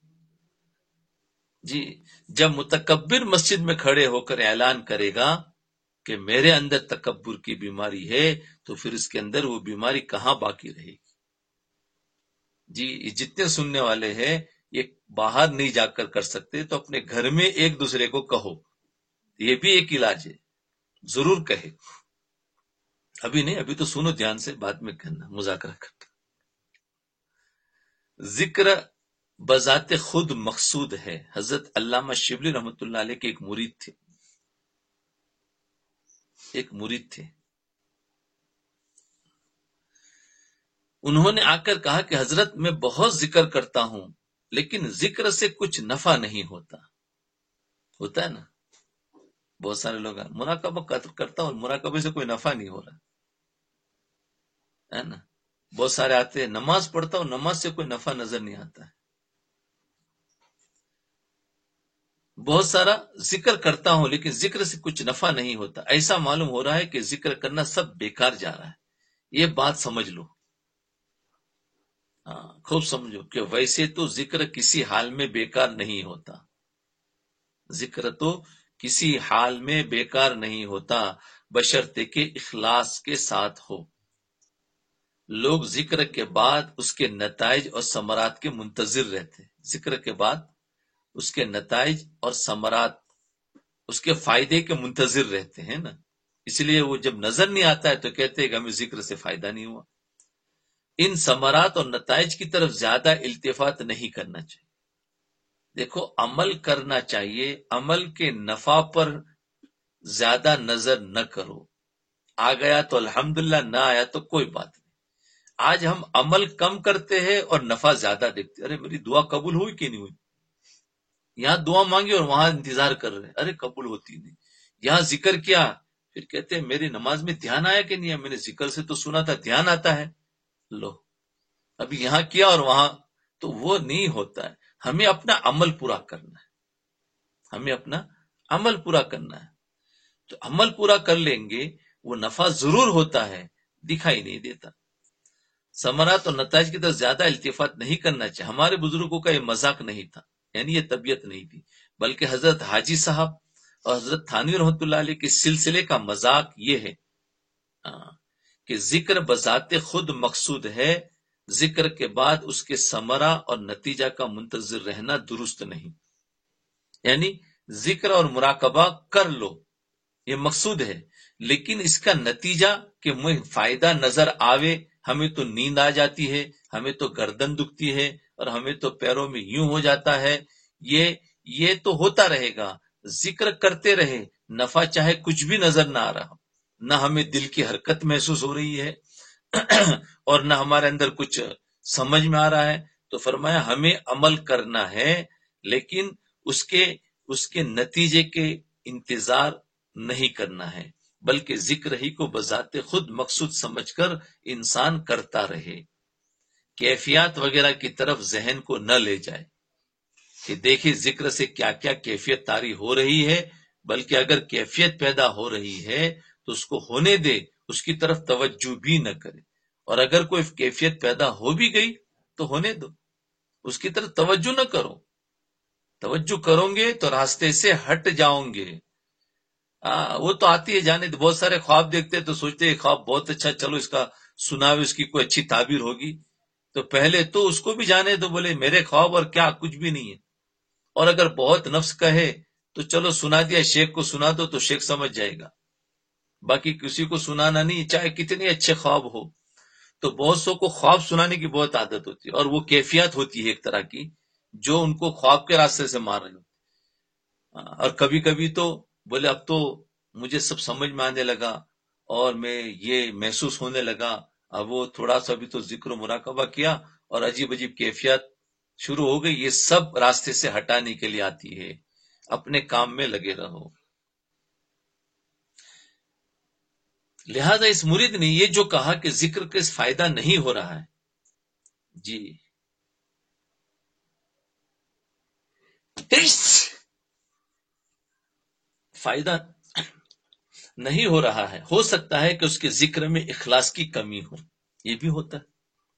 A: جی جب متکبر مسجد میں کھڑے ہو کر اعلان کرے گا کہ میرے اندر تکبر کی بیماری ہے، تو پھر اس کے اندر وہ بیماری کہاں باقی رہے گی؟ جی جتنے سننے والے ہیں یہ باہر نہیں جا کر کر سکتے تو اپنے گھر میں ایک دوسرے کو کہو، یہ بھی ایک علاج ہے، ضرور کہے، ابھی نہیں، ابھی تو سنو دھیان سے، بعد میں کہنا مذاکرہ کرنا۔ ذکر بذات خود مقصود ہے۔ حضرت علامہ شبلی رحمۃ اللہ علیہ کے ایک مرید تھے، ایک مرید تھے انہوں نے آ کر کہا کہ حضرت میں بہت ذکر کرتا ہوں لیکن ذکر سے کچھ نفع نہیں ہوتا ہوتا ہے نا بہت سارے لوگ مراقبہ کرتا ہوں مراقبے سے کوئی نفع نہیں ہو رہا ہے نا بہت سارے آتے ہیں نماز پڑھتا ہوں نماز سے کوئی نفع نظر نہیں آتا ہے بہت سارا ذکر کرتا ہوں لیکن ذکر سے کچھ نفع نہیں ہوتا ایسا معلوم ہو رہا ہے کہ ذکر کرنا سب بیکار جا رہا ہے یہ بات سمجھ لو ہاں خوب سمجھو کہ ویسے تو ذکر کسی حال میں بیکار نہیں ہوتا ذکر تو کسی حال میں بیکار نہیں ہوتا بشرطے کہ اخلاص کے ساتھ ہو لوگ ذکر کے بعد اس کے نتائج اور ثمرات کے منتظر رہتے ذکر کے بعد اس کے نتائج اور ثمرات اس کے فائدے کے منتظر رہتے ہیں نا اس لیے وہ جب نظر نہیں آتا ہے تو کہتے ہیں کہ ہمیں ذکر سے فائدہ نہیں ہوا ان ثمرات اور نتائج کی طرف زیادہ التفات نہیں کرنا چاہیے دیکھو عمل کرنا چاہیے عمل کے نفع پر زیادہ نظر نہ کرو آ گیا تو الحمدللہ نہ آیا تو کوئی بات نہیں آج ہم عمل کم کرتے ہیں اور نفع زیادہ دیکھتے ارے میری دعا قبول ہوئی کہ نہیں ہوئی یہاں دعا مانگی اور وہاں انتظار کر رہے ارے قبول ہوتی نہیں یہاں ذکر کیا پھر کہتے ہیں میری نماز میں دھیان آیا کہ نہیں میں نے ذکر سے تو سنا تھا دھیان آتا ہے لو ابھی یہاں کیا اور وہاں تو وہ نہیں ہوتا ہے ہمیں اپنا عمل پورا کرنا ہے ہمیں اپنا عمل پورا کرنا ہے تو عمل پورا کر لیں گے وہ نفع ضرور ہوتا ہے دکھائی نہیں دیتا ثمرات اور نتائج کی طرف زیادہ التفات نہیں کرنا چاہیے ہمارے بزرگوں کا یہ مذاق نہیں تھا یعنی یہ طبیعت نہیں تھی بلکہ حضرت حاجی صاحب اور حضرت تھانوی رحمۃ اللہ علیہ کے سلسلے کا مذاق یہ ہے کہ ذکر بذات خود مقصود ہے ذکر کے بعد اس کے ثمرہ اور نتیجہ کا منتظر رہنا درست نہیں یعنی ذکر اور مراقبہ کر لو یہ مقصود ہے لیکن اس کا نتیجہ کہ مجھے فائدہ نظر آوے ہمیں تو نیند آ جاتی ہے ہمیں تو گردن دکھتی ہے اور ہمیں تو پیروں میں یوں ہو جاتا ہے یہ یہ تو ہوتا رہے گا ذکر کرتے رہے نفع چاہے کچھ بھی نظر نہ آ رہا نہ ہمیں دل کی حرکت محسوس ہو رہی ہے اور نہ ہمارے اندر کچھ سمجھ میں آ رہا ہے تو فرمایا ہمیں عمل کرنا ہے لیکن اس کے اس کے نتیجے کے انتظار نہیں کرنا ہے بلکہ ذکر ہی کو بذات خود مقصود سمجھ کر انسان کرتا رہے کیفیات وغیرہ کی طرف ذہن کو نہ لے جائے کہ دیکھیں ذکر سے کیا کیا کیفیت طاری ہو رہی ہے بلکہ اگر کیفیت پیدا ہو رہی ہے تو اس کو ہونے دے اس کی طرف توجہ بھی نہ کرے اور اگر کوئی کیفیت پیدا ہو بھی گئی تو ہونے دو اس کی طرف توجہ نہ کرو توجہ کرو گے تو راستے سے ہٹ جاؤ گے آ, وہ تو آتی ہے جانے بہت سارے خواب دیکھتے تو سوچتے ہیں خواب بہت اچھا چلو اس کا سنا اس کی کوئی اچھی تعبیر ہوگی تو پہلے تو اس کو بھی جانے دو بولے میرے خواب اور کیا کچھ بھی نہیں ہے اور اگر بہت نفس کہے تو چلو سنا دیا شیخ کو سنا دو تو شیخ سمجھ جائے گا باقی کسی کو سنانا نہیں چاہے کتنے اچھے خواب ہو تو بہت سو کو خواب سنانے کی بہت عادت ہوتی ہے اور وہ کیفیت ہوتی ہے ایک طرح کی جو ان کو خواب کے راستے سے مار رہی ہوتی اور کبھی کبھی تو بولے اب تو مجھے سب سمجھ میں آنے لگا اور میں یہ محسوس ہونے لگا اب وہ تھوڑا سا بھی تو ذکر و مراقبہ کیا اور عجیب عجیب کیفیت شروع ہو گئی یہ سب راستے سے ہٹانے کے لیے آتی ہے اپنے کام میں لگے رہو لہذا اس مرید نے یہ جو کہا کہ ذکر کے فائدہ نہیں ہو رہا ہے جی فائدہ نہیں ہو رہا ہے ہو سکتا ہے کہ اس کے ذکر میں اخلاص کی کمی ہو یہ بھی ہوتا ہے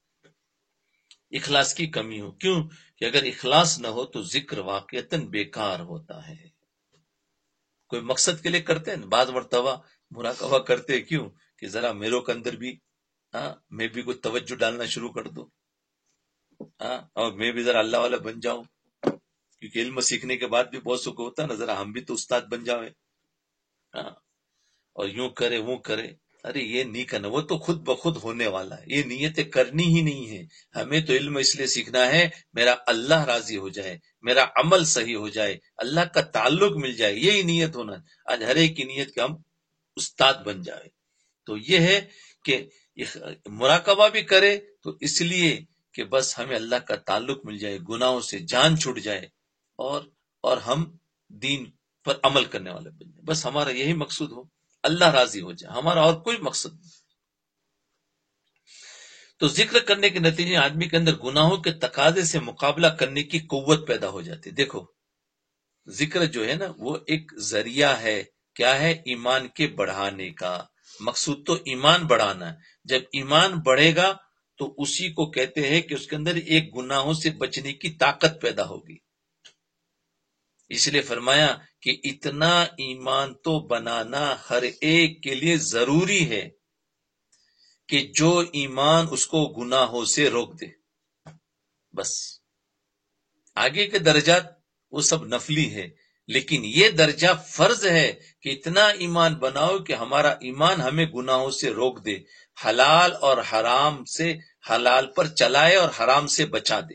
A: اخلاص کی کمی ہو کیوں کہ اگر اخلاص نہ ہو تو ذکر واقعتاً بیکار ہوتا ہے کوئی مقصد کے لیے کرتے ہیں بعض مرتبہ مراقبہ کرتے ہیں کیوں کہ ذرا میروں کے اندر بھی ہاں میں بھی کوئی توجہ ڈالنا شروع کر دوں ہاں اور میں بھی ذرا اللہ والا بن جاؤں کیونکہ علم سیکھنے کے بعد بھی بہت سکھ ہوتا ہے نا ذرا ہم بھی تو استاد بن جاؤے ہاں اور یوں کرے وہ کرے ارے یہ نہیں کرنا وہ تو خود بخود ہونے والا ہے یہ نیتیں کرنی ہی نہیں ہے ہمیں تو علم اس لیے سیکھنا ہے میرا اللہ راضی ہو جائے میرا عمل صحیح ہو جائے اللہ کا تعلق مل جائے یہی نیت ہونا آج ہر ایک کی نیت کہ ہم استاد بن جائے تو یہ ہے کہ مراقبہ بھی کرے تو اس لیے کہ بس ہمیں اللہ کا تعلق مل جائے، گناہوں سے جان چھوٹ جائے، اور اور ہم دین پر عمل کرنے والے بن جائیں، بس ہمارا یہی مقصود ہو، اللہ راضی ہو جائے، ہمارا اور کوئی مقصد نہیں۔ تو ذکر کرنے کے نتیجے آدمی کے اندر گناہوں کے تقاضے سے مقابلہ کرنے کی قوت پیدا ہو جاتی ہے۔ دیکھو، ذکر جو ہے نا وہ ایک ذریعہ ہے، کیا ہے؟ ایمان کے بڑھانے کا۔ مقصود تو ایمان بڑھانا ہے۔ جب ایمان بڑھے گا تو اسی کو کہتے ہیں کہ اس کے اندر ایک گناہوں سے بچنے کی طاقت پیدا ہوگی۔ اس لیے فرمایا کہ اتنا ایمان تو بنانا ہر ایک کے لیے ضروری ہے کہ جو ایمان اس کو گناہوں سے روک دے۔ بس آگے کے درجات وہ سب نفلی ہے، لیکن یہ درجہ فرض ہے کہ اتنا ایمان بناؤ کہ ہمارا ایمان ہمیں گناہوں سے روک دے، حلال اور حرام سے حلال پر چلائے اور حرام سے بچا دے۔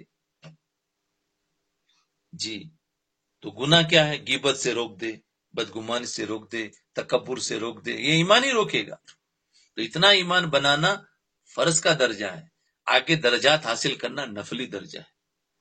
A: جی، تو گناہ کیا ہے؟ غیبت سے روک دے، بدگمانی سے روک دے، تکبر سے روک دے، یہ ایمان ہی روکے گا۔ تو اتنا ایمان بنانا فرض کا درجہ ہے، آگے درجات حاصل کرنا نفلی درجہ ہے۔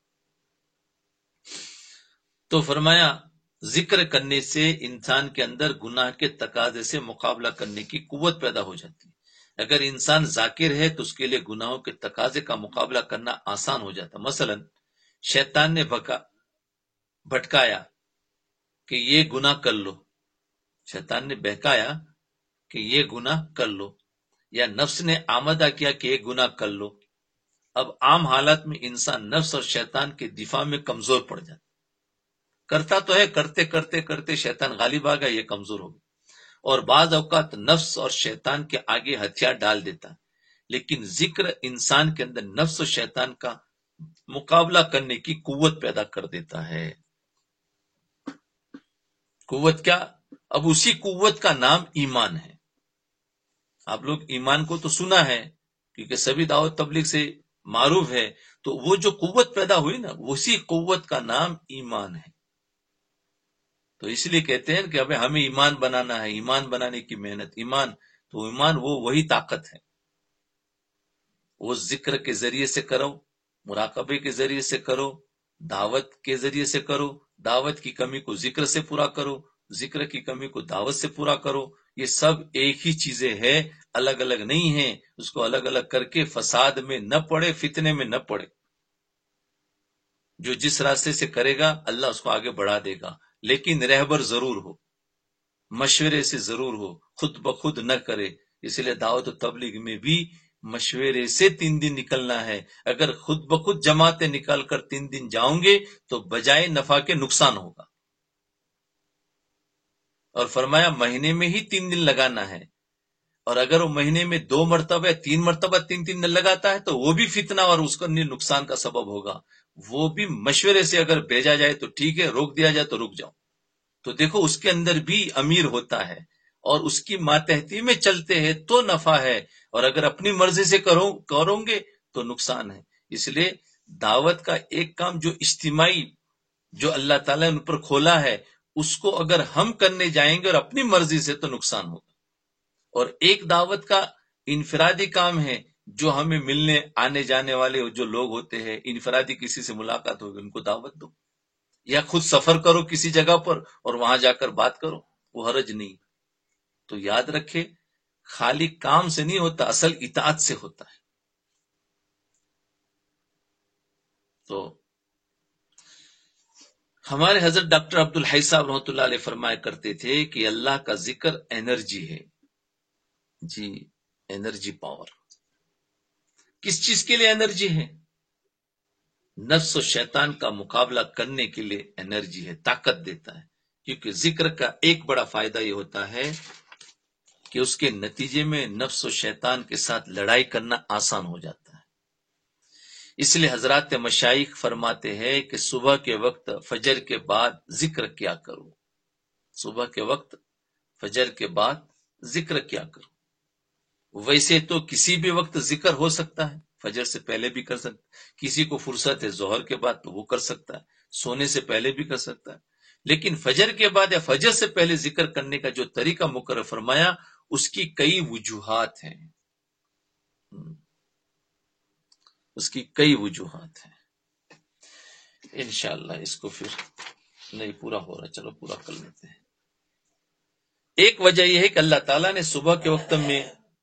A: تو فرمایا ذکر کرنے سے انسان کے اندر گناہ کے تقاضے سے مقابلہ کرنے کی قوت پیدا ہو جاتی ہے۔ اگر انسان ذاکر ہے تو اس کے لیے گناہوں کے تقاضے کا مقابلہ کرنا آسان ہو جاتا۔ مثلا شیطان نے بھکا بھٹکایا کہ یہ گناہ کر لو، شیطان نے بہکایا کہ یہ گناہ کر لو، یا نفس نے آمدہ کیا کہ یہ گناہ کر لو۔ اب عام حالات میں انسان نفس اور شیطان کے دفاع میں کمزور پڑ جاتا، کرتا تو ہے، کرتے کرتے کرتے شیطان غالب آ گیا، یہ کمزور ہو گیا، اور بعض اوقات نفس اور شیطان کے آگے ہتھیار ڈال دیتا ہے۔ لیکن ذکر انسان کے اندر نفس اور شیطان کا مقابلہ کرنے کی قوت پیدا کر دیتا ہے۔ قوت کیا؟ اب اسی قوت کا نام ایمان ہے۔ آپ لوگ ایمان کو تو سنا ہے، کیونکہ سبھی دعوت تبلیغ سے معروف ہے، تو وہ جو قوت پیدا ہوئی نا، اسی قوت کا نام ایمان ہے۔ تو اس لیے کہتے ہیں کہ ابھی ہمیں ایمان بنانا ہے، ایمان بنانے کی محنت، ایمان تو ایمان وہ وہی طاقت ہے۔ وہ ذکر کے ذریعے سے کرو، مراقبے کے ذریعے سے کرو، دعوت کے ذریعے سے کرو، دعوت کی کمی کو ذکر سے پورا کرو، ذکر کی کمی کو دعوت سے پورا کرو، یہ سب ایک ہی چیزیں ہیں، الگ الگ نہیں ہیں۔ اس کو الگ الگ کر کے فساد میں نہ پڑے، فتنے میں نہ پڑے۔ جو جس راستے سے کرے گا اللہ اس کو آگے بڑھا دے گا، لیکن رہبر ضرور ہو، مشورے سے ضرور ہو، خود بخود نہ کرے۔ اس لیے دعوت و تبلیغ میں بھی مشورے سے تین دن نکلنا ہے۔ اگر خود بخود جماعتیں نکال کر تین دن جاؤں گے تو بجائے نفع کے نقصان ہوگا۔ اور فرمایا مہینے میں ہی تین دن لگانا ہے، اور اگر وہ مہینے میں دو مرتبہ تین مرتبہ تین تین دن لگاتا ہے تو وہ بھی فتنہ اور اس کا نقصان کا سبب ہوگا۔ وہ بھی مشورے سے اگر بھیجا جائے تو ٹھیک ہے، روک دیا جائے تو رک جاؤ۔ تو دیکھو اس کے اندر بھی امیر ہوتا ہے، اور اس کی ماتحتی میں چلتے ہیں تو نفع ہے، اور اگر اپنی مرضی سے کرو کروں گے تو نقصان ہے۔ اس لیے دعوت کا ایک کام جو اجتماعی، جو اللہ تعالیٰ نے ان پر کھولا ہے، اس کو اگر ہم کرنے جائیں گے اور اپنی مرضی سے تو نقصان ہوگا۔ اور ایک دعوت کا انفرادی کام ہے، جو ہمیں ملنے آنے جانے والے جو لوگ ہوتے ہیں، انفرادی کسی سے ملاقات ہوگی ان کو دعوت دو، یا خود سفر کرو کسی جگہ پر اور وہاں جا کر بات کرو، وہ حرج نہیں۔ تو یاد رکھے خالی کام سے نہیں ہوتا، اصل اطاعت سے ہوتا ہے۔ تو ہمارے حضرت ڈاکٹر عبدالحی صاحب رحمۃ اللہ علیہ فرمایا کرتے تھے کہ اللہ کا ذکر انرجی ہے۔ جی، انرجی، پاور۔ کس چیز کے لیے انرجی ہے؟ نفس و شیطان کا مقابلہ کرنے کے لیے انرجی ہے، طاقت دیتا ہے۔ کیونکہ ذکر کا ایک بڑا فائدہ یہ ہوتا ہے کہ اس کے نتیجے میں نفس و شیطان کے ساتھ لڑائی کرنا آسان ہو جاتا ہے۔ اس لیے حضرات مشائخ فرماتے ہیں کہ صبح کے وقت فجر کے بعد ذکر کیا کرو، صبح کے وقت فجر کے بعد ذکر کیا کرو۔ ویسے تو کسی بھی وقت ذکر ہو سکتا ہے، فجر سے پہلے بھی کر سکتا ہے، کسی کو فرصت ہے ظہر کے بعد تو وہ کر سکتا ہے، سونے سے پہلے بھی کر سکتا ہے۔ لیکن فجر کے بعد یا فجر سے پہلے ذکر کرنے کا جو طریقہ مقرر فرمایا، اس کی کئی وجوہات ہیں۔ اس کی کئی وجوہات ہیں. انشاءاللہ اس کو پھر نہیں پورا ہو رہا، چلو پورا کر لیتے ہیں. ایک وجہ یہ ہے کہ اللہ تعالیٰ نے صبح کے وقت میں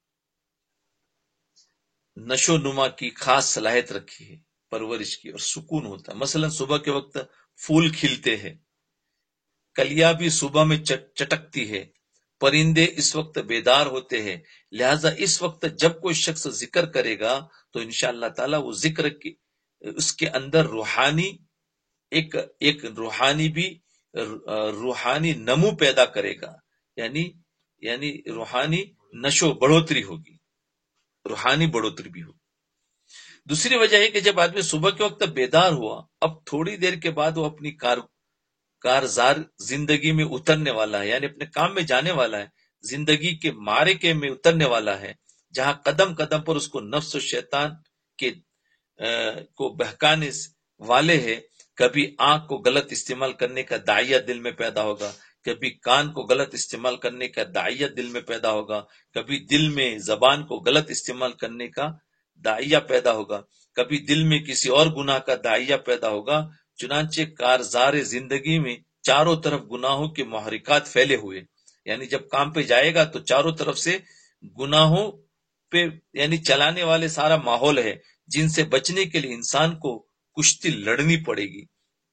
A: نشو نما کی خاص صلاحیت رکھی ہے، پرورش کی، اور سکون ہوتا ہے. مثلا صبح کے وقت پھول کھلتے ہیں، کلیاں بھی صبح میں چٹکتی ہے، پرندے اس وقت بیدار ہوتے ہیں. لہذا اس وقت جب کوئی شخص ذکر کرے گا تو انشاءاللہ تعالی وہ ذکر کی اس کے اندر روحانی ایک ایک روحانی بھی روحانی نمو پیدا کرے گا، یعنی یعنی روحانی نشو بڑھوتری ہوگی، روحانی بڑھوتری بھی ہوگی. دوسری وجہ ہے کہ جب آدمی صبح کے وقت بیدار ہوا، اب تھوڑی دیر کے بعد وہ اپنی کار کارزار زندگی میں اترنے والا ہے، یعنی اپنے کام میں جانے والا ہے، زندگی کے معرکے میں اترنے والا ہے، جہاں قدم قدم پر اس کو نفس و شیطان کے کو بہکانے والے ہیں. کبھی آنکھ کو غلط استعمال کرنے کا داعیہ دل میں پیدا ہوگا، کبھی کان کو غلط استعمال کرنے کا داعیہ دل میں پیدا ہوگا، کبھی دل میں زبان کو غلط استعمال کرنے کا داعیہ پیدا ہوگا، کبھی دل میں کسی اور گناہ کا داعیہ پیدا ہوگا. چنانچہ کارزار زندگی میں چاروں طرف گناہوں کے محرکات پھیلے ہوئے، یعنی جب کام پہ جائے گا تو چاروں طرف سے گناہوں پہ یعنی چلانے والے سارا ماحول ہے، جن سے بچنے کے لیے انسان کو کشتی لڑنی پڑے گی.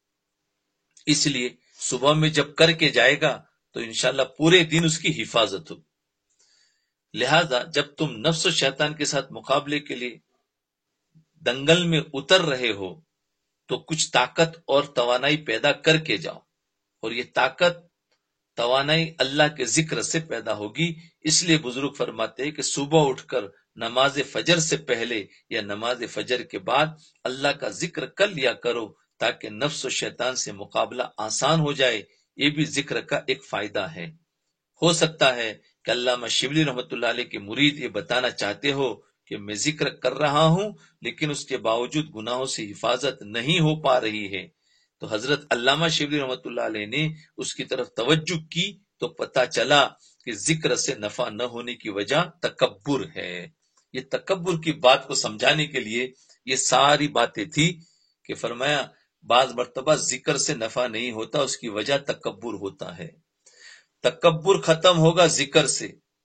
A: اس لیے صبح میں جب کر کے جائے گا تو انشاءاللہ پورے دن اس کی حفاظت ہوگی. لہذا جب تم نفس و شیطان کے ساتھ مقابلے کے لیے دنگل میں اتر رہے ہو تو کچھ طاقت اور توانائی پیدا کر کے جاؤ، اور یہ طاقت توانائی اللہ کے ذکر سے پیدا ہوگی. اس لیے بزرگ فرماتے ہیں کہ صبح اٹھ کر نماز فجر سے پہلے یا نماز فجر کے بعد اللہ کا ذکر کر لیا کرو تاکہ نفس و شیطان سے مقابلہ آسان ہو جائے. یہ بھی ذکر کا ایک فائدہ ہے. ہو سکتا ہے کہ علامہ شبلی رحمۃ اللہ علیہ کے مرید یہ بتانا چاہتے ہو کہ میں ذکر کر رہا ہوں لیکن اس کے باوجود گناہوں سے حفاظت نہیں ہو پا رہی ہے. تو حضرت علامہ شبلی رحمۃ اللہ علیہ نے اس کی طرف توجہ کی تو پتہ چلا کہ ذکر سے نفع نہ ہونے کی وجہ تکبر ہے. یہ تکبر کی بات کو سمجھانے کے لیے یہ ساری باتیں تھی کہ فرمایا بعض مرتبہ ذکر سے نفع نہیں ہوتا، اس کی وجہ تکبر ہوتا ہے. تکبر ختم ہوگا ذکر سے،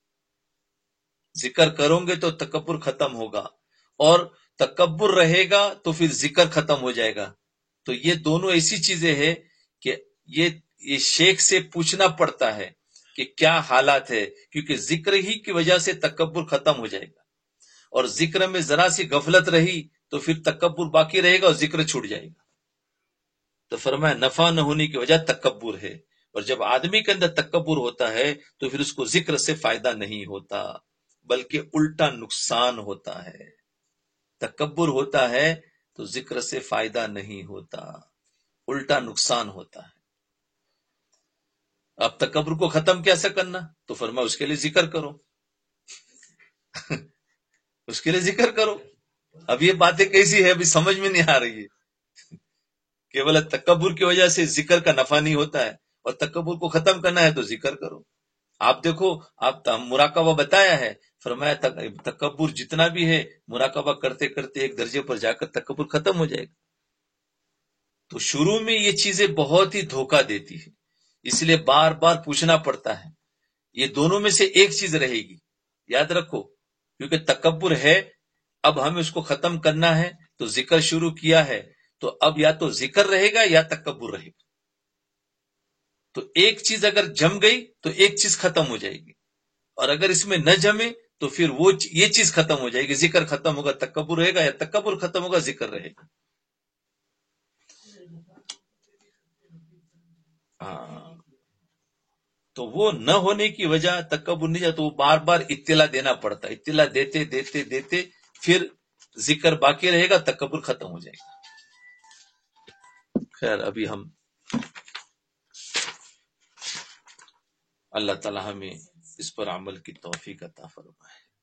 A: ذکر کرو گے تو تکبر ختم ہوگا، اور تکبر رہے گا تو پھر ذکر ختم ہو جائے گا. تو یہ دونوں ایسی چیزیں ہیں کہ یہ یہ شیخ سے پوچھنا پڑتا ہے کہ کیا حالات ہے، کیونکہ ذکر ہی کی وجہ سے تکبر ختم ہو جائے گا، اور ذکر میں ذرا سی غفلت رہی تو پھر تکبر باقی رہے گا اور ذکر چھوٹ جائے گا. تو فرمایا نفع نہ ہونے کی وجہ تکبر ہے، اور جب آدمی کے اندر تکبر ہوتا ہے تو پھر اس کو ذکر سے فائدہ نہیں ہوتا بلکہ الٹا نقصان ہوتا ہے. تکبر ہوتا ہے تو ذکر سے فائدہ نہیں ہوتا، الٹا نقصان ہوتا ہے. اب تکبر کو ختم کیسے کرنا؟ تو فرمایا اس کے لیے ذکر کرو اس کے لیے ذکر کرو. اب یہ باتیں کیسی ہے ابھی سمجھ میں نہیں آ رہی ہے. کیول تکبر کی وجہ سے ذکر کا نفع نہیں ہوتا ہے، اور تکبر کو ختم کرنا ہے تو ذکر کرو. آپ دیکھو، آپ مراقبہ بتایا ہے، فرمایا تکبر جتنا بھی ہے مراقبہ کرتے کرتے ایک درجے پر جا کر تکبر ختم ہو جائے گا. تو شروع میں یہ چیزیں بہت ہی دھوکہ دیتی ہے، اس لیے بار بار پوچھنا پڑتا ہے. یہ دونوں میں سے ایک چیز رہے گی، یاد رکھو، کیونکہ تکبر ہے، اب ہمیں اس کو ختم کرنا ہے تو ذکر شروع کیا ہے، تو اب یا تو ذکر رہے گا یا تکبر رہے گا. تو ایک چیز اگر جم گئی تو ایک چیز ختم ہو جائے گی، اور اگر اس میں نہ جمے تو پھر وہ یہ چیز ختم ہو جائے گی. ذکر ختم ہوگا تکبر رہے گا، یا تکبر ختم ہوگا ذکر رہے گا. ہاں، تو وہ نہ ہونے کی وجہ تکبر نہیں جاتا، وہ بار بار اطلاع دینا پڑتا ہے. اطلاع دیتے دیتے دیتے پھر ذکر باقی رہے گا، تکبر ختم ہو جائے گا. خیر، ابھی ہم اللہ تعالی ہمیں اس پر عمل کی توفیق عطا فرمائے.